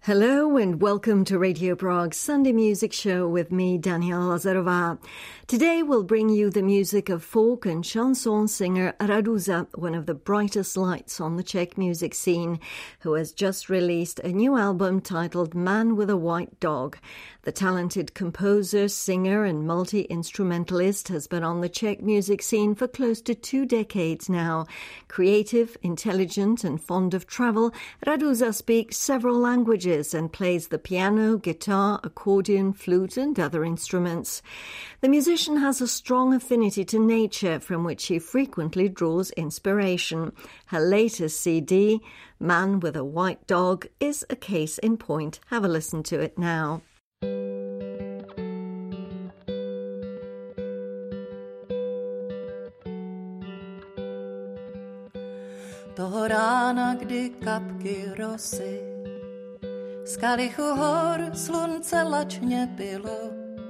Hello and welcome to Radio Prague's Sunday Music Show with me, Daniela Lazarová. Today we'll bring you the music of folk and chanson singer Raduza, one of the brightest lights on the Czech music scene, who has just released a new album titled Man with a White Dog. The talented composer, singer and multi-instrumentalist has been on the Czech music scene for close to 2 decades now. Creative, intelligent and fond of travel, Raduza speaks several languages and plays the piano, guitar, accordion, flute and other instruments. The musician has a strong affinity to nature from which he frequently draws inspiration. Her latest CD, Man with a White Dog, is a case in point. Have a listen to it now. Toho rána, kdy kapky rosy z kalichu hor slunce lačně bylo,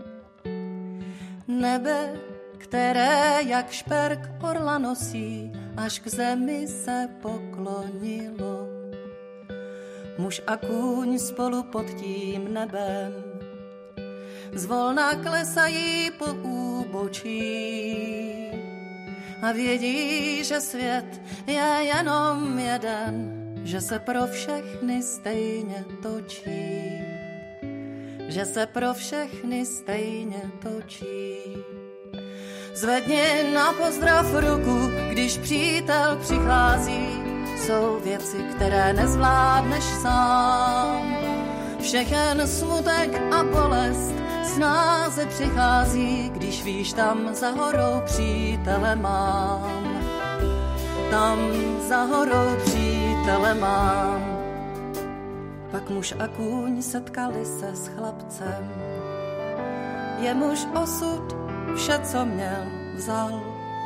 nebe, které jak šperk orla nosí, až k zemi se poklonilo. Muž a kůň spolu pod tím nebem zvolna klesají po úbočí a vědí, že svět je jenom jeden, že se pro všechny stejně točí, že se pro všechny stejně točí. Zvedni na pozdrav ruku, když přítel přichází, jsou věci, které nezvládneš sám. Všechen smutek a bolest snáze přichází, když víš, tam za horou přítele mám. Tam za horou přítele mám. Pak muž a kůň setkali se s chlapcem, jemuž osud vše, co měl, vzal.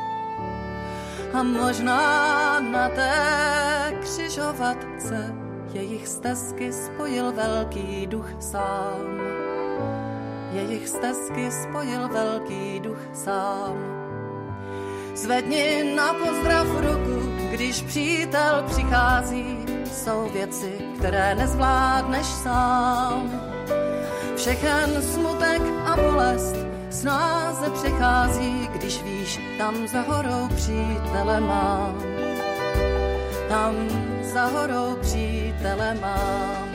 A možná na té křižovatce jejich stezky spojil velký duch sám. Jejich stezky spojil velký duch sám. Zvedni na pozdrav ruku, když přítel přichází, jsou věci, které nezvládneš sám. Všechen smutek a bolest snáze přechází, když víš, tam za horou přítele mám. Tam za horou přítele mám.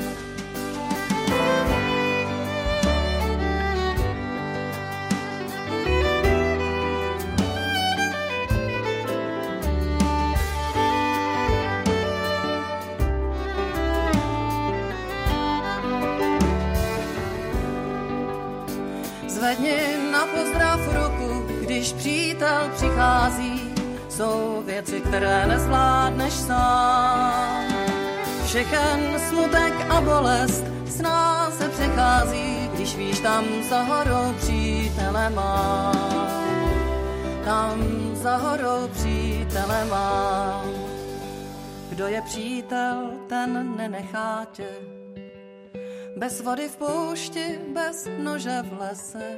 Zvedni na pozdrav ruku, když přítel přichází, jsou věci, které nezvládneš sám. Všechen smutek a bolest snáze přechází, když víš, tam za horou přítele mám. Tam za horou přítele mám. Kdo je přítel, ten nenechá tě bez vody v poušti, bez nože v lese.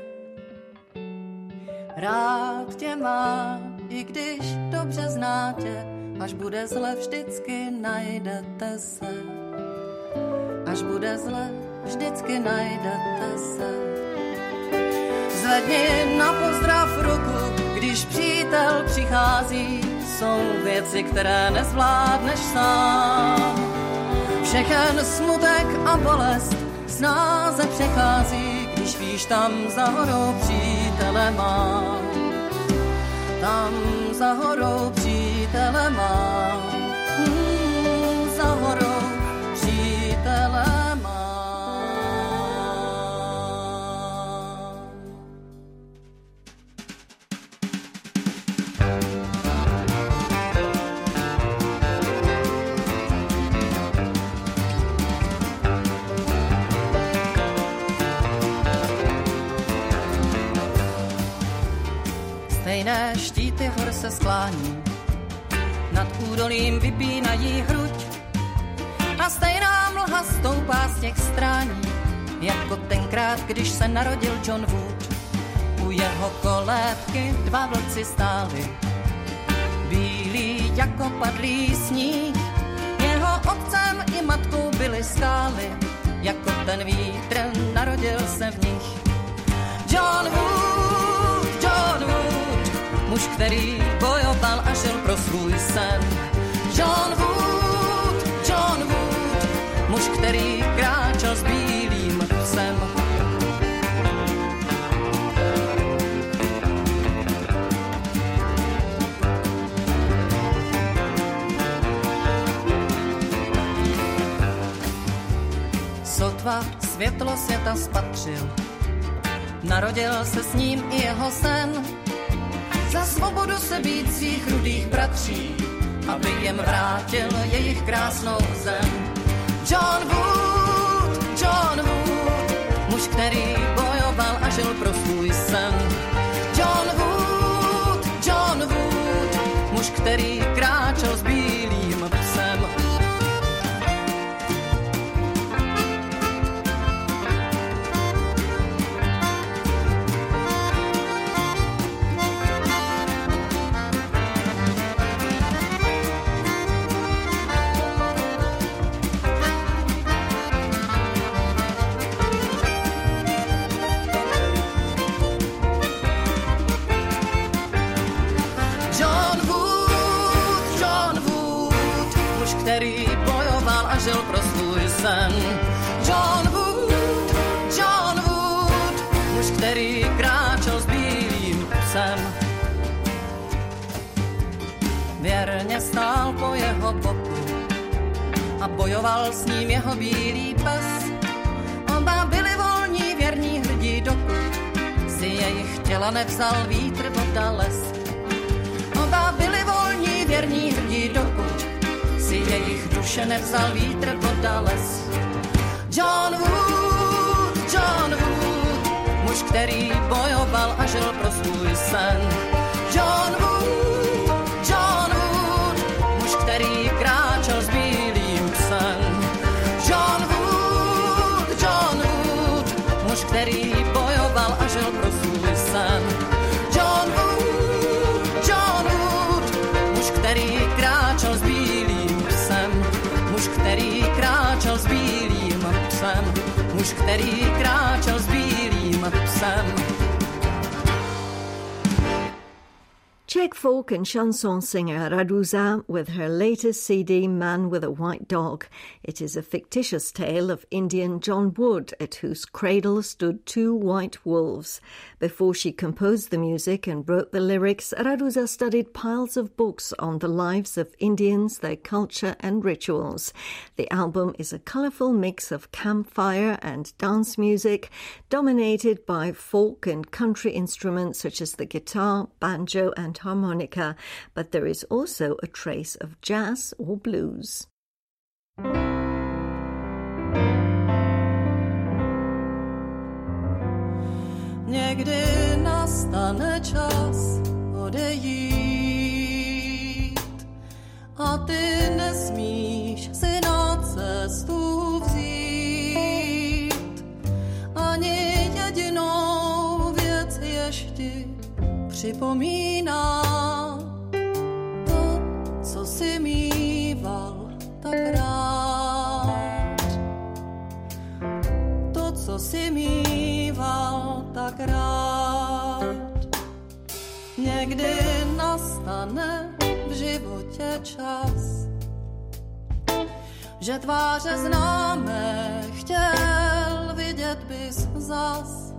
Rád tě má, i když dobře zná tě, až bude zle, vždycky najdete se. Až bude zle, vždycky najdete se. Zvedni na pozdrav ruku, když přítel přichází, jsou věci, které nezvládneš sám. Všechen smutek a bolest snáze přechází, když víš, tam za horou přítele mám. Tam za horou přítele mám. Za horou přítele mám. Stejné štíty hor se sklání, nad údolím vypínají hruď a stejná mlha stoupá z těch strání, jako tenkrát, když se narodil John Wood. U jeho kolébky 2 vlci stáli, bílí jako padlý sníh. Jeho otcem i matkou byly skály, jak ten vítr, narodil se v nich. John Wood, muž, který bojoval a žil pro svůj sen. John Wood, muž, který kráčel s bílým psem. Sotva světlo světa spatřil, narodil se s ním i jeho sen. Za svobodu se být svých rudých bratří, aby jim vrátil jejich krásnou zem. John Wood, muž, který bojoval a žil pro svůj sen. John Wood, muž, který kráčel s bílým psem. Který bojoval a žil pro svůj sen. John Wood, muž, který kráčel s bílým psem. Věrně stál po jeho boku a bojoval s ním jeho bílý pes. Oba byli volní, věrní, hrdí, dokud si jejich těla nevzal vítr, voda, les. Oba byli volní, věrní, hrdí, dokud si jejich duše nevzal vítr, voda, les. John Wood, muž, který bojoval a žil pro svůj sen. John Wood, muž, který kráčel s bílým psem. John Wood, muž, který bojoval a žil pro svůj sen. John Wood, muž, který kráčel s bílým psem. Muž, který kráčel s bílým psem. Muž, který kráčel s bílým psem. Czech folk and chanson singer Raduza with her latest CD, Man with a White Dog. It is a fictitious tale of Indian John Wood, at whose cradle stood two white wolves. Before she composed the music and wrote the lyrics, Raduza studied piles of books on the lives of Indians, their culture and rituals. The album is a colourful mix of campfire and dance music, dominated by folk and country instruments such as the guitar, banjo and harmonica, but there is also a trace of jazz or blues. Někdy nastane čas odejít a ty nesmíš si na cestu vzít. Ani jedinou věc ještě připomíná to, co si míval tak rád. To, co si míval tak rád. Někdy nastane v životě čas, že tváře známé chtěl vidět bys zas,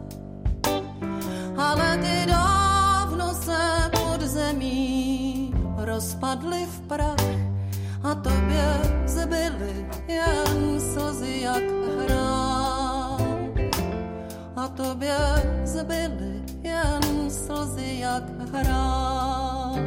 ale ty dávno se pod zemí rozpadly v prach a tobě zbyly jen slzy jak hrách. A tobě zbyly jen slzy jak hrách.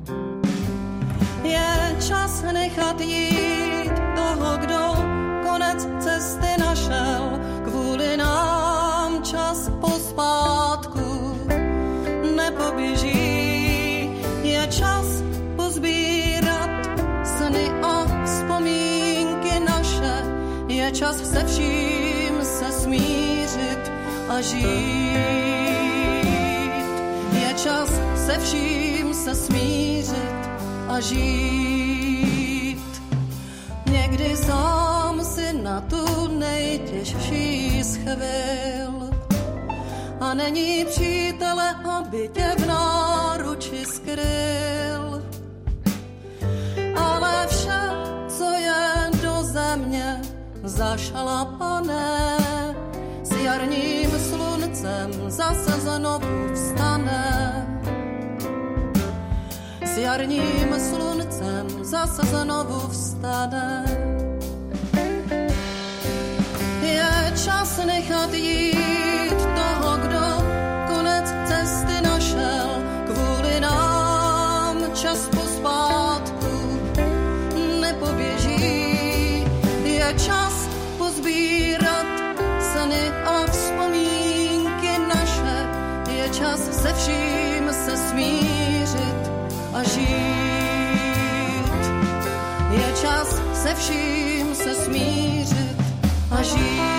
Je čas nechat jít toho, kdo konec cesty našel, kvůli nám čas pospátku nepoběží. Je čas pozbírat sny a vzpomínky naše, je čas se vším se smířit a žít. Je čas se vším se smířit a žít. Někdy sám si na tu nejtěžší z chvil. A není přítele, aby tě v náruči skryl. Ale vše, co je do země zašlapané, s jarním sluncem zase znovu vstane. S jarním sluncem zase znovu vstane. Je čas nechat jít toho, kdo konec cesty našel. Kvůli nám čas pospátku nepoběží. Je čas pozbírat sny a vzpomínky naše. Je čas se vším se smířit a žít. Je čas se vším se smířit a žít.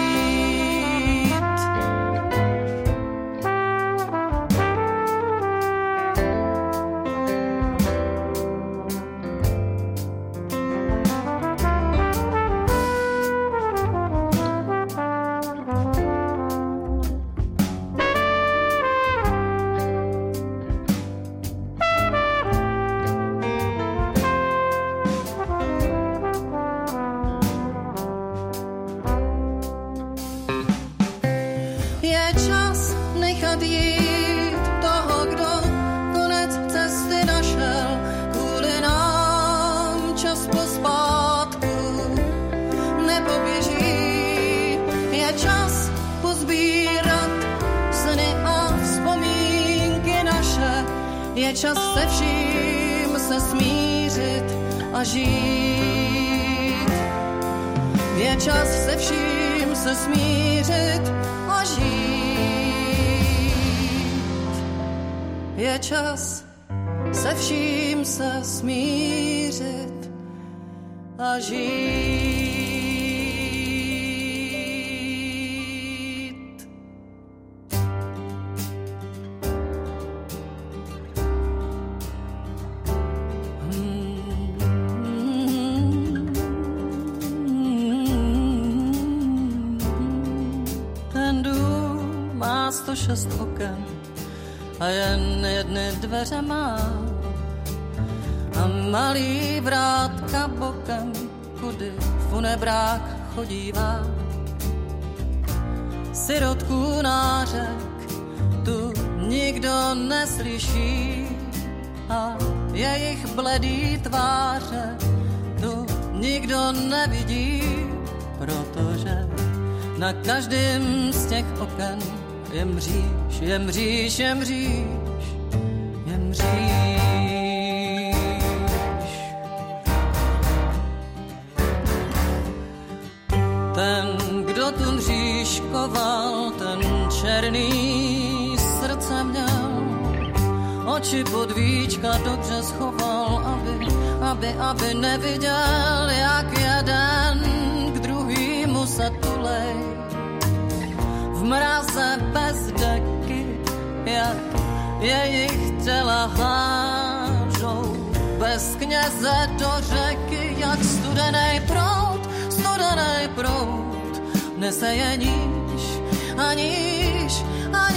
Je čas se vším se smířit a žít. Je čas se vším se smířit a žít. Je čas se vším se smířit a žít. Má 106 oken a jen jedny dveře má a malý vrátka bokem, kudy funebrák chodívá. Sirotku nářek tu nikdo neslyší a jejich bledý tváře tu nikdo nevidí, protože na každém z těch oken je mříž, je mříž, je mříž, je mříž. Ten, kdo tu mříž koval, ten černý srdce měl, oči pod víčka dobře schoval, aby neviděl, jak jeden k druhýmu se tulej. V mraze bez deky, jak jejich těla hážou, bez kněze do řeky, jak studenej proud, nese je níž a níž a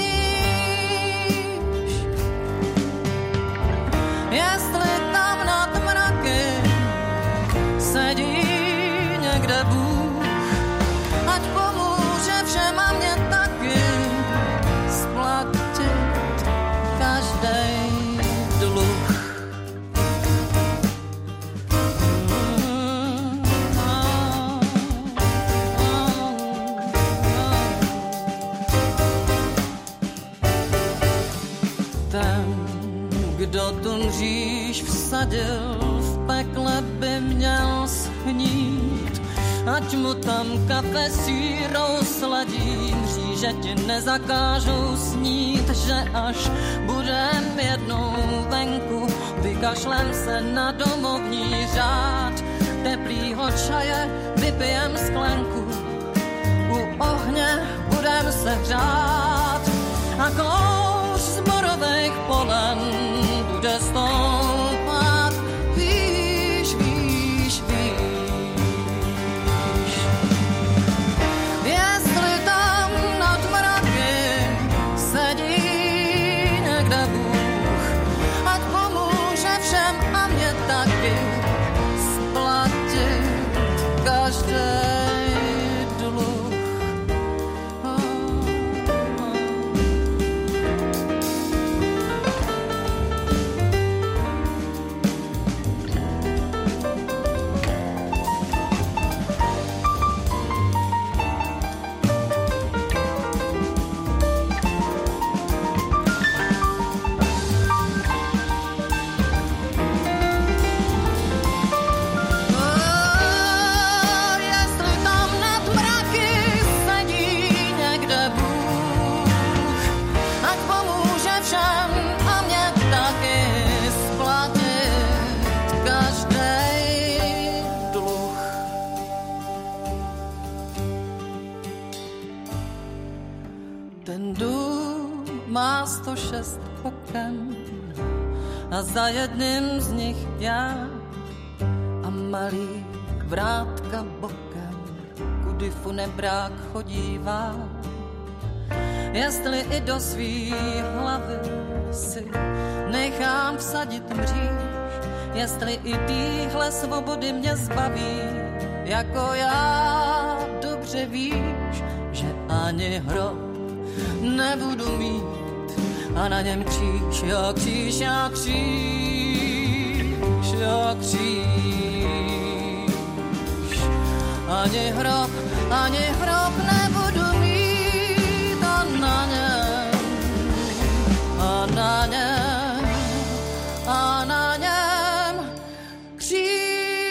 níž. Jestli tam nad mraky sedí někde Bůh, ať pomůže všem a mě taky splatit každej dluh. Ten, kdo tu mříž vsadil, v pekle by měl snít, ať mu tam kafe sírou sladí, mříže ti nezakážou snít, že až budem jednou venku, vykašlem se na domovní řád, teplýho čaje vypijem sklenku, u ohně budem se hřát a kouř z borových polen bude stoupat výš, výš, výš. Ten dům má 106 oken a za jedním z nich já a malý vrátka bokem, kudy funebrák chodívá. Jestli i do svý hlavy si nechám vsadit mříž, jestli i týhle svobody mě zbaví, jako já dobře víš, že ani hrob nebudu mít a na něm kříž, jo kříž, jo kříž, jo kříž. Ani hrob nebudu mít a na něm, a na něm, a na něm kříž.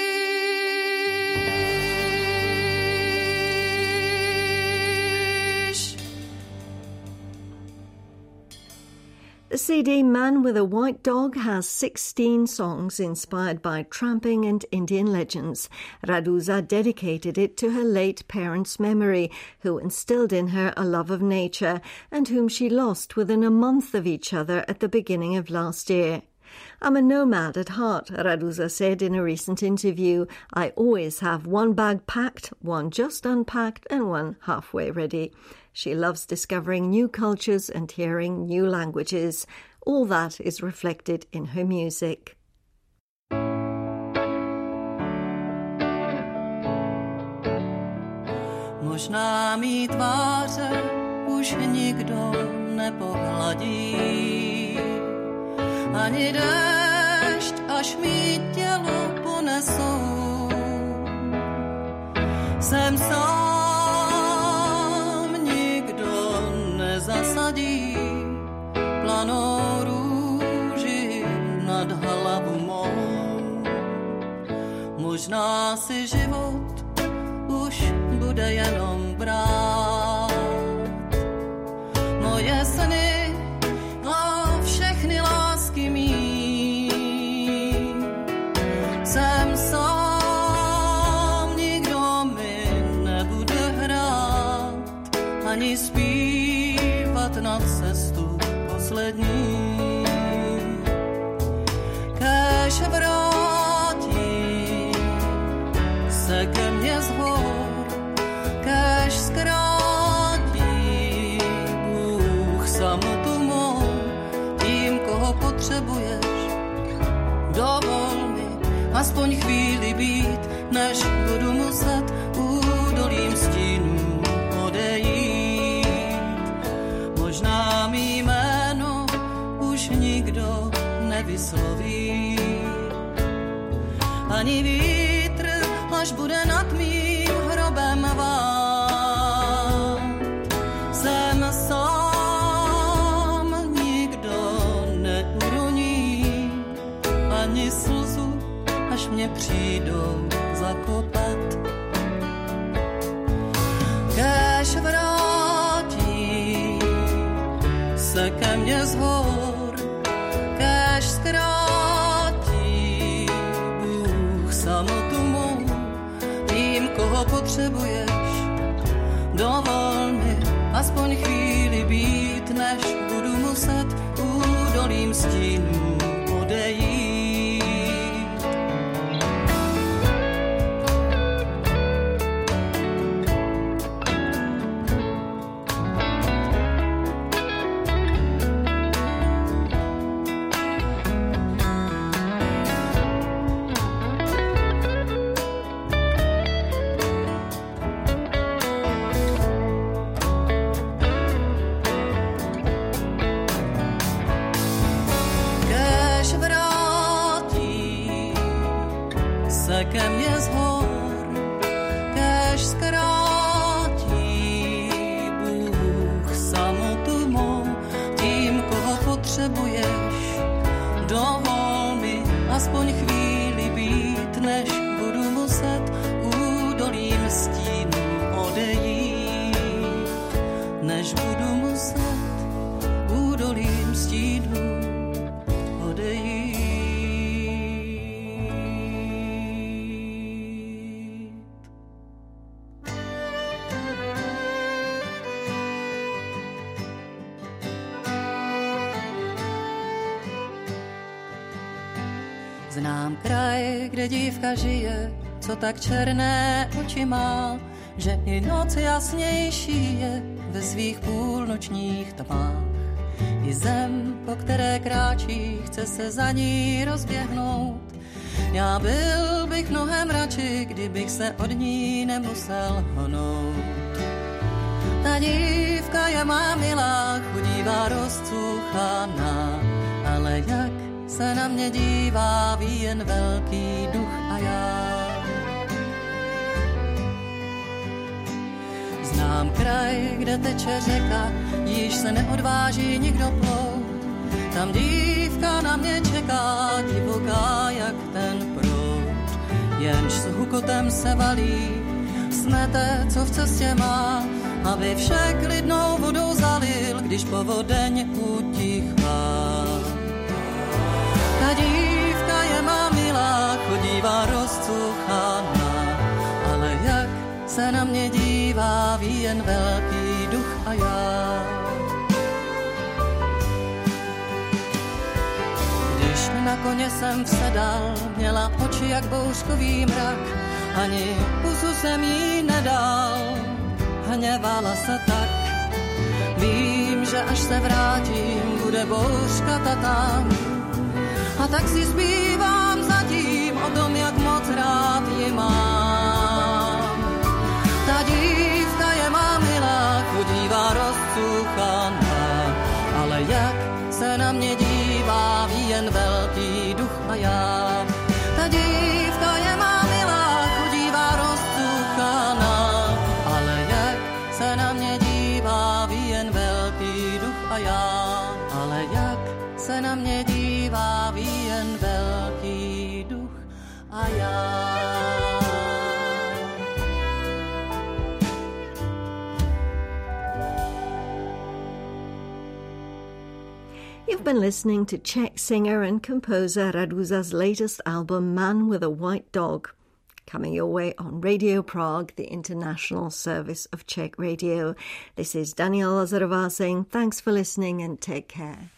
The CD Man with a White Dog has 16 songs inspired by tramping and Indian legends. Raduza dedicated it to her late parents' memory, who instilled in her a love of nature and whom she lost within a month of each other at the beginning of last year. I'm a nomad at heart, Raduza said in a recent interview. I always have one bag packed, one just unpacked, and one halfway ready. She loves discovering new cultures and hearing new languages. All that is reflected in her music. Možná mý tváře už nikdo nepohladí, ani déšť, až mý tělo ponesou. Jsem sám, nikdo nezasadí planou růži nad hlavu mou. Možná si život už bude jenom brát moje sny a všechny lásky mý. Jsem sám, nikdo mi nebude hrát ani zpívat na cestu poslední. Kéž vrátí se ke mně z hor, kéž zkrátí Bůh samotu mou, tím, koho potřebuješ. Dovol mi aspoň chvíli být, než budu muset údolím stínů odejít. Možná mý jméno už nikdo nevysloví, ani vítr, až bude nad mým hrobem vát. Jsem sám, nikdo neuroní ani slzu, až mě přijdou zakopat. Kéž vrátí se ke mně z hor, kéž zkrátí Bůh samotu mou, tím, koho potřebuješ. Dovol mi aspoň chvíli být, než budu muset údolím stínů odejít. Ke mně z hor, kéž zkrátí Bůh samotu mou, tím, koho potřebuješ. Dovol mi aspoň chvíli být, než budu muset údolím stínů odejít. Než budu muset údolím stínů odejít. Znám kraj, kde dívka žije, co tak černé oči má, že i noc jasnější je ve svých půlnočních tmách. I zem, po které kráčí, chce se za ní rozběhnout. Já byl bych mnohem radši, kdybych se od ní nemusel honout. Ta dívka je má milá, chudívá rozcuchaná, ale jak se na mě dívá, ví jen velký duch a já. Znám kraj, kde teče řeka, již se neodváží nikdo plout. Tam dívka na mě čeká, divoká jak ten proud. Jenž s hukotem se valí, smete, co v cestě má, aby vše klidnou vodou zalil, když povodeň utichá. Ta dívka je má milá, chodívá rozcuchaná, ale jak se na mě dívá, ví jen velký duch a já. Když na koně jsem vsedal, měla oči jak bouřkový mrak, ani pusu jsem jí nedal, hněvala se tak. Vím, že až se vrátím, bude bouřka ta tam. A tak si zpívám zatím o tom, jak moc rád ji mám. Ta dívka je má milá, chodívá rozcuchaná, ale jak se na mě dívá, ví jen velký duch a já. Ta dívka je má milá, chodívá rozcuchaná, ale jak se na mě dívá, ví jen velký duch a já. Ale jak se na mě dívá, ví jen velký duch a já. You've been listening to Czech singer and composer Raduza's latest album, Man with a White Dog, coming your way on Radio Prague, the international service of Czech radio. This is Daniela Lazarová saying thanks for listening and take care.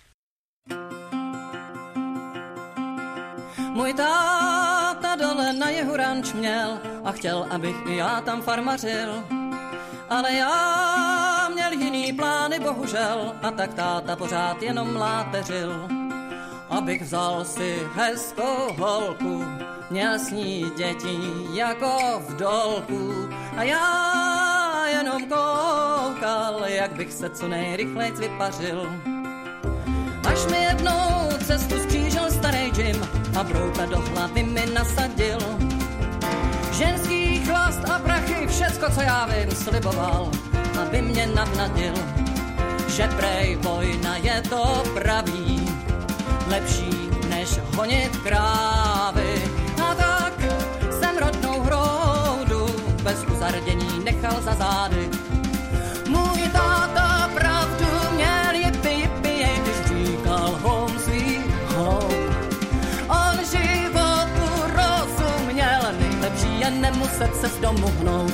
Můj táta dole na jihu ranč měl a chtěl, abych i já tam farmařil. Ale já měl jiný plány, bohužel, a tak táta pořád jenom láteřil. Abych vzal si hezkou holku, měl s ní děti jako v dolku. A já jenom koukal, jak bych se co nejrychlejc vypařil. Až mi jednou cestu skřížil starý Jim a brouka do hlavy mi nasadil. Ženský chlast a prachy, všecko, co já vím, sliboval, aby mě navnadil. Že prej vojna je to pravý, lepší než honit krávy. A tak jsem rodnou hroudu bez uzardění nechal za zády. Můj táta pravdu měl, yippie, yippie, když říkal home sweet home. On životu rozuměl, nejlepší je nemuset se z domu hnout.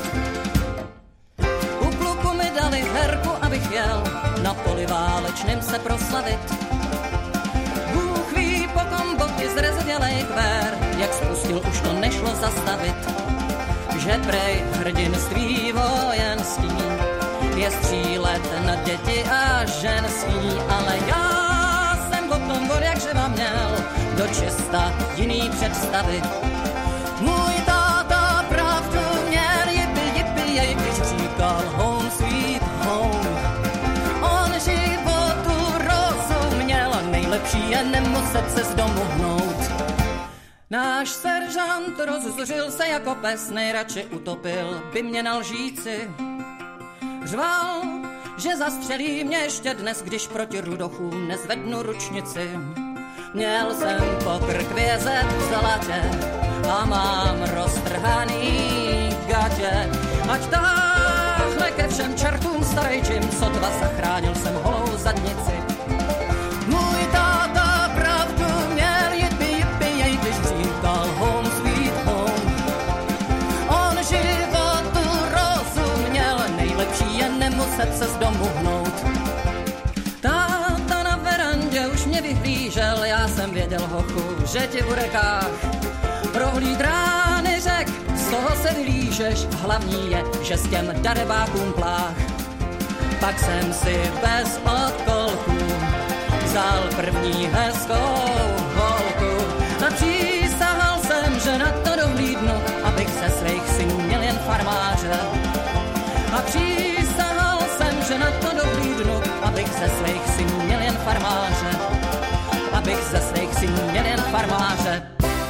U kluku mi dali herku, abych jel na poli válečným se proslavit. Bůh ví, potom boky zrezadělej kvér, jak spustil, už to nešlo zastavit. Že prej hrdinství vojenský je střílet na děti a ženský, ale já jsem o tom od jak živa měl do čista jiný představy. Můj táta pravdu měl, yippie, yippie, když říkal home sweet home. On životu rozuměl, nejlepší je nemuset se z domu hnout. Náš seržant rozzuřil se jako pes, nejradši utopil by mě na lžíci. Řval, že zastřelí mě ještě dnes, když proti rudochům nezvednu ručnici. Měl jsem pokrk vězet v zlatě a mám roztrhaný gatě. Ať táhle ke všem čertům starý Jim, sotva zachránil jsem holou zadnici. Můj táta pravdu měl, yippie, yippie, když říkal home sweet home. On životu rozuměl, nejlepší je nemuset se z domu hnout. Táta na verandě už mě vyhlížel, já jsem věděl, hochu, že ti v rekách prohlíd rány řek, z toho se vylížeš, hlavní je, že s těm darebákům plách. Pak jsem si bez odkolků vzal první hezkou holku a přísahal jsem, že na to dohlídnu, abych ze svých synů měl jen farmáře. A přísahal jsem, že na to dohlídnu, abych ze svých synů měl jen farmáře. Abych ze svých synů měl jen farmáře.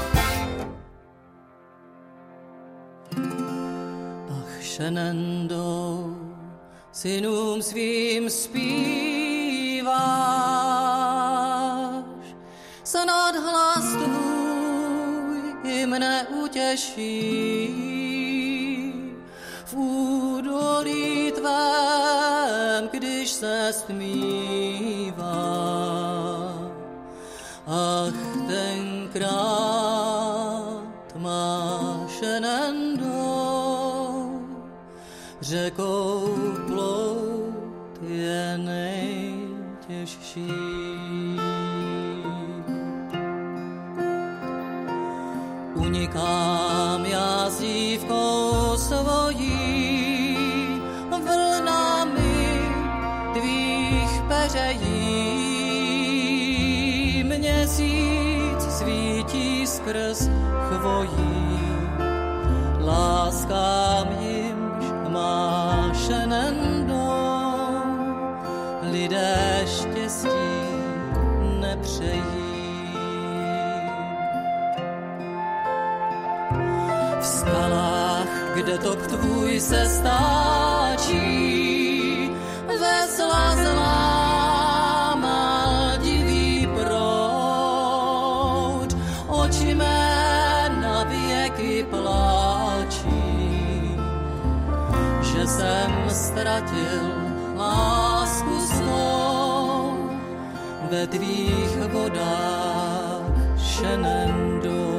Ach, Shenando, synům svým zpíváš, snad hlas tvůj i mne utěší. V údolí tvém, když se stmívá, ach, tenkrát má Shenando řekou plout je nejtěžší. Unikám já s dívkou svojí vlnami tvých peřejí. Měsíc svítí skrz chvojí, láskám jimž má Shenando lidé štěstí nepřejí. V skalách, kde tok tvůj se stáčí, vesla zlámal divý proud, oči mé na věky pláčí, že jsem ztratil lásku svou ve tvých vodách, Shenando.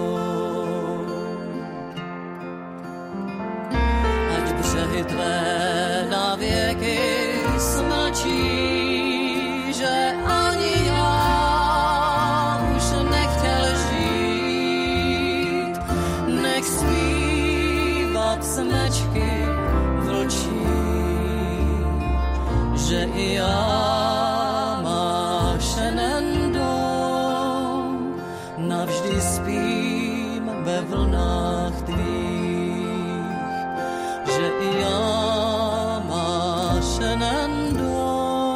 Ať břehy tvé na věky smlčí, že ani já už nechtěl žít, nech zpívat smečky vlčí, že i já máš Shenando, navždy spím ve vlnách tvých, že i já máš Shenando,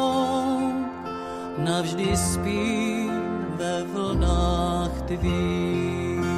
navždy spím ve vlnách tvých.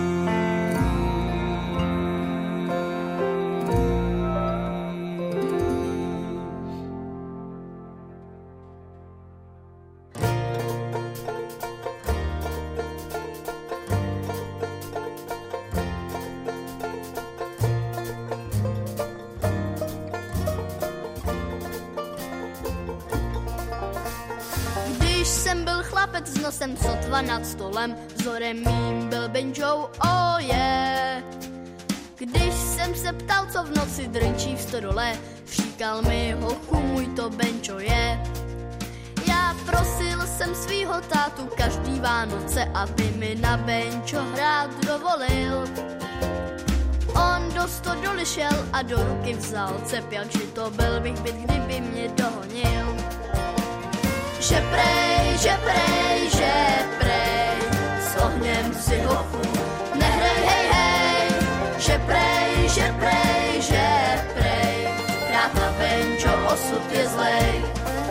S nosem sotva nad stolem, vzorem mým byl Benjou, oh yeah. Když jsem se ptal, co v noci drnčí v stodole, říkal mi, hochu, můj to Benjo je. Já prosil jsem svýho tátu každý Vánoce, aby mi na Benjo hrát dovolil. On do stodoly šel a do ruky vzal cep, jakže to byl bych byt, kdyby mě dohonil. Že prej, že prej, že prej, s ohněm si hochu nehrej, hej, hej. Že prej, že prej, že prej, hrát na Benjo, osud je zlej.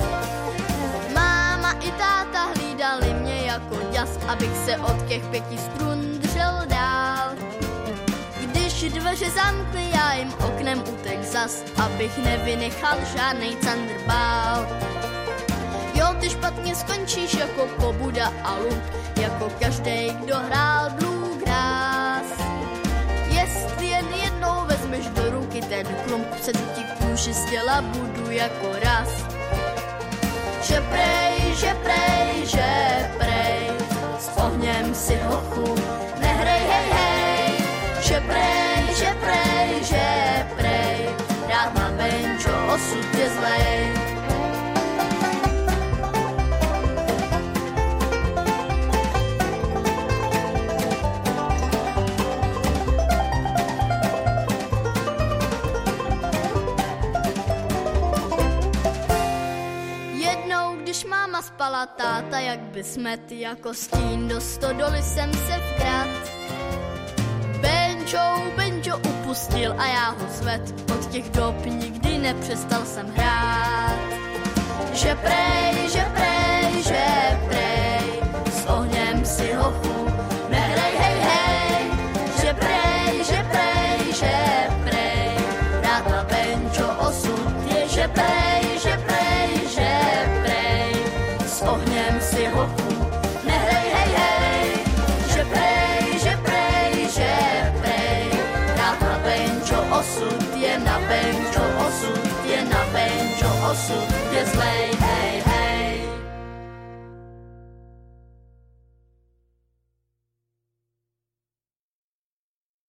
Máma i táta hlídali mě jako ďas, abych se od těch 5 strun držel dál. Když dveře zamkli, já jim oknem utek zas, abych nevynechal žádnej candrbál. Jo, ty špatně skončíš jako Pobuda a Lump, jako každej, kdo hrál bluegrass. Jestli jen jednou vezmeš do ruky ten klump, se ti kůži z těla budu jako raz. Že prej, že prej, že prej, s ohněm si hochu nehrej, hej, hej. Že prej, že prej, že prej, rád má Benjo, osud je zlej. spala táta jak by smet, jako stín do stodoly jsem se vkrát. Benčo upustil a já ho zved, od těch dob nikdy nepřestal jsem hrát. Že prej, s ohněm si hochu nehrej, hej, hej. Že prej, ráda Benčo osud je, že prej, s ohněm si hochu nehrej, hej, hej. Že prej, ráda Benčo osud je na Benčo osud je zlej, hej.